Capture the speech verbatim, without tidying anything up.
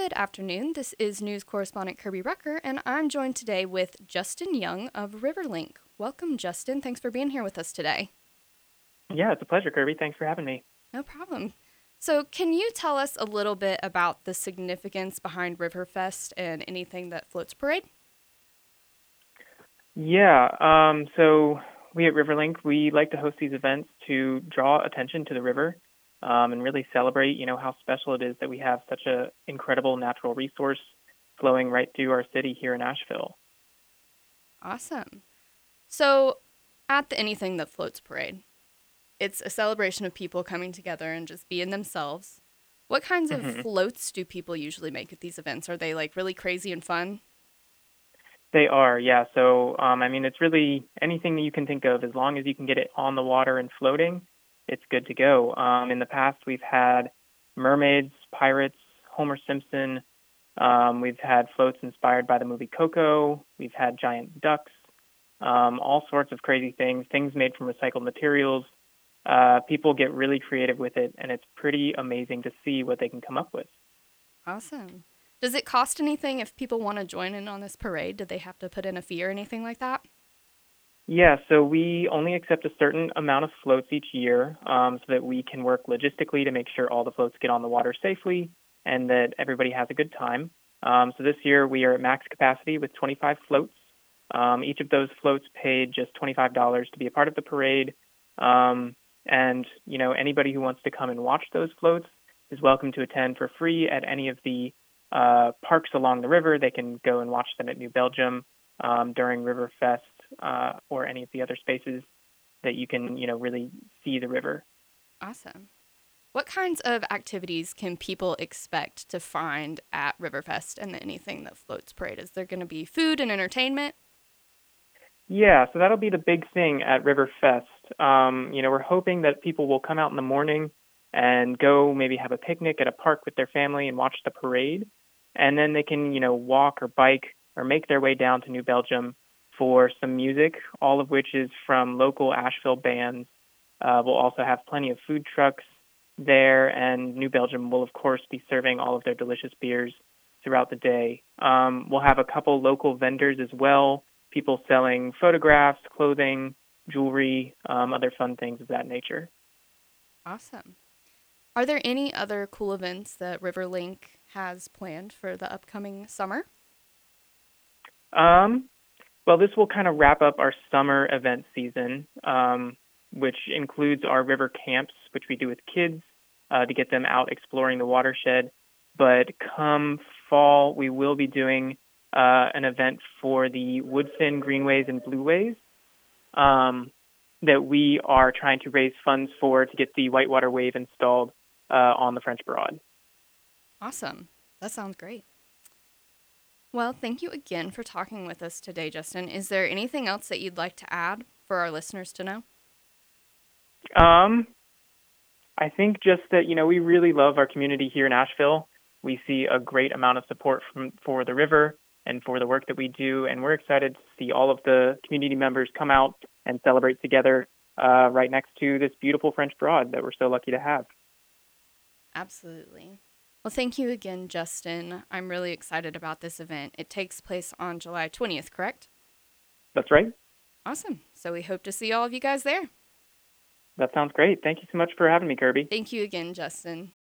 Good afternoon. This is news correspondent Kirby Rucker, and I'm joined today with Justin Young of Riverlink. Welcome, Justin. Thanks for being here with us today. Yeah, it's a pleasure, Kirby. Thanks for having me. No problem. So, can you tell us a little bit about the significance behind Riverfest and anything that floats parade? Yeah, um, so we at Riverlink, we like to host these events to draw attention to the river, um, and really celebrate, you know, how special it is that we have such a incredible natural resource flowing right through our city here in Asheville. Awesome. So, at the Anything That Floats parade, it's a celebration of people coming together and just being themselves. What kinds of hmm floats do people usually make at these events? Are they like really crazy and fun? They are, yeah. So, um, I mean, it's really anything that you can think of, as long as you can get it on the water and floating, it's good to go. Um, in the past, we've had mermaids, pirates, Homer Simpson. Um, we've had floats inspired by the movie Coco. We've had giant ducks, um, all sorts of crazy things, things made from recycled materials. Uh, people get really creative with it, and it's pretty amazing to see what they can come up with. Awesome. Does it cost anything if people want to join in on this parade? Do they have to put in a fee or anything like that? Yeah, so we only accept a certain amount of floats each year, um, so that we can work logistically to make sure all the floats get on the water safely and that everybody has a good time. Um, so this year we are at max capacity with twenty-five floats. Um, each of those floats paid just twenty-five dollars to be a part of the parade. Um, and, you know, anybody who wants to come and watch those floats is welcome to attend for free at any of the uh, parks along the river. They can go and watch them at New Belgium um, during Riverfest, uh, or any of the other spaces that you can, you know, really see the river. Awesome. What kinds of activities can people expect to find at Riverfest and the Anything That Floats parade? Is there going to be food and entertainment? Yeah, so that'll be the big thing at Riverfest. Um, you know, we're hoping that people will come out in the morning and go maybe have a picnic at a park with their family and watch the parade. And then they can, you know, walk or bike or make their way down to New Belgium for some music, all of which is from local Asheville bands. Uh, we'll also have plenty of food trucks there, and New Belgium will, of course, be serving all of their delicious beers throughout the day. Um, we'll have a couple local vendors as well, people selling photographs, clothing, jewelry, um, other fun things of that nature. Awesome. Are there any other cool events that Riverlink has planned for the upcoming summer? Um, well, this will kind of wrap up our summer event season, um, which includes our river camps, which we do with kids uh, to get them out exploring the watershed. But come fall, we will be doing uh, an event for the Woodfin Greenways and Blueways, um, that we are trying to raise funds for to get the whitewater wave installed uh, on the French Broad. Awesome. That sounds great. Well, thank you again for talking with us today, Justin. Is there anything else that you'd like to add for our listeners to know? Um, I think just that, you know, we really love our community here in Asheville. We see a great amount of support from for the river and for the work that we do, and we're excited to see all of the community members come out and celebrate together uh, right next to this beautiful French Broad that we're so lucky to have. Absolutely. Well, thank you again, Justin. I'm really excited about this event. It takes place on July twentieth, correct? That's right. Awesome. So we hope to see all of you guys there. That sounds great. Thank you so much for having me, Kirby. Thank you again, Justin.